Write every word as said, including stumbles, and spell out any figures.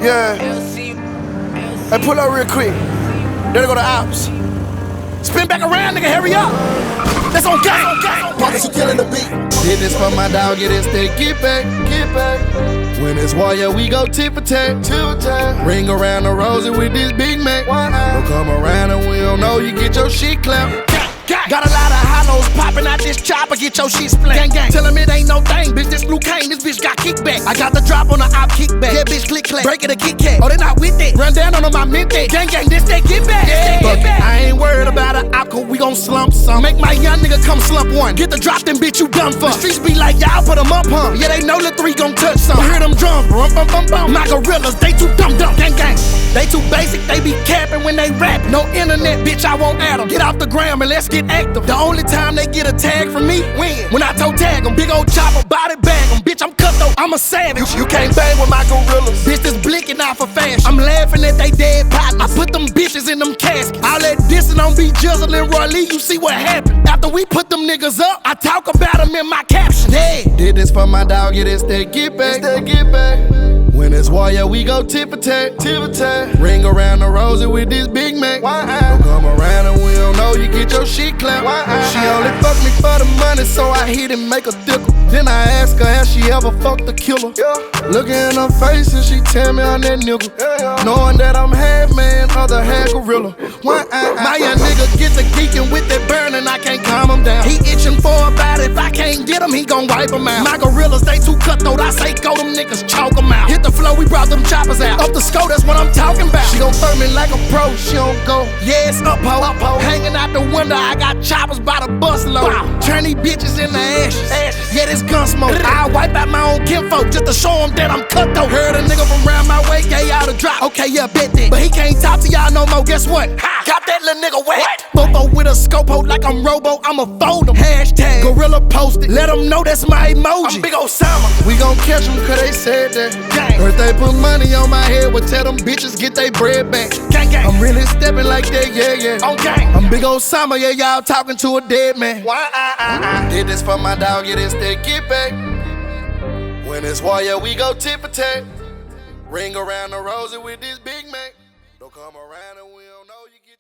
Yeah. Hey, pull up real quick. Then go to Ops. Spin back around, nigga, hurry up. That's on gang. Marcus, you killing the beat. Did this for my dog, get this thing, get back, get back. When it's war, yeah, we go tip for tat, tip for tat. Ring around the rosy with this Big Mac. Don't come around and we don't know, you get your shit clapped. Got a lot of hollows popping out this chopper, get your shit split. Gang, gang. Tell him it ain't no thing, bitch. This blue cane, this bitch got kickback. I got the drop on the op kickback. Yeah, bitch, click clack. Break it a Kit Kat. Oh, they not with it. Run down on them, I meant that. Gang, gang, this that get back. Yeah, get back. I ain't worried about an op, cause we gon' slump some. Make my young nigga come slump one. Get the drop, then bitch, you done for. The streets be like, y'all put them up, huh? Yeah, they know the three gon' touch some. I hear them drums, rum, bum, bum, bum. My gorillas, they too dumb, dumb. Gang, gang. They too basic, they be capping when they rap. No internet, bitch, I won't add them. Get off the gram and let's get active. The only time they get a tag from me, when? When I toe tag them. Big old chopper, body bag them. Bitch, I'm cut though, I'm a savage. You, you can't bang with my gorillas. Bitch, this blinking out for fashion. I'm laughing at they dead partners. I put them bitches in them caskets. All that dissing on B Jizzle and Roy Lee, you see what happened. After we put them niggas up, I talk about them in my caption. Yeah. Did this for my dog, get this thing, get back, that get back. When it's war, yeah, we go tip for tat, tip for tat. Ring around the rosy with this Big Mac. Don't come around and we don't know, you get your shit clapped. She only fuck me for the money, so I hit and make a dickle. Then I ask her, has she ever fucked a killer? Yeah. Looking in her face and she tell me I'm that nigga. Yeah, yeah. Knowing that I'm half man, other half gorilla. One, I, I, My young nigga get to geeking with that burning, I can't calm him down. He itching for a bite, if I can't get him, he gon' wipe him out. My gorillas, they too cutthroat, I say go, them niggas choke him out. Hit the flow, we brought them choppers out. Up the scope, that's what I'm talking about. She gon' throw me like a pro, she don't go. Yeah, it's up ho, up ho. Hanging out the window, I got choppers by the busload. Wow. Turn these bitches into ashes. ashes. Yeah, this gun smoke. I wipe out my own kinfolk just to show them that I'm cutthroat. Heard a nigga from round my way, gave y'all a drop. Okay, yeah, bet that. But he can't talk to y'all no more. Guess what? Ha. Got that little nigga wet. Bobo with a scope hold like I'm Robo, I'ma fold him. Hashtag gorilla posted. Let them know that's my emoji. I'm Big Osama. We gon' catch them cause they said that. Gang. Heard they put money on my head, would tell them bitches get they bread back. Gang, gang. I'm really stepping like that, yeah, yeah. On gang. I'm Big Osama, yeah, y'all talking to a dead man. Why, uh, uh, uh. Did this for my dog, get this thing, get back. When it's war, yeah, we go tip for tat. Ring around the rosy with this Big Mac. Don't come around and we don't know you get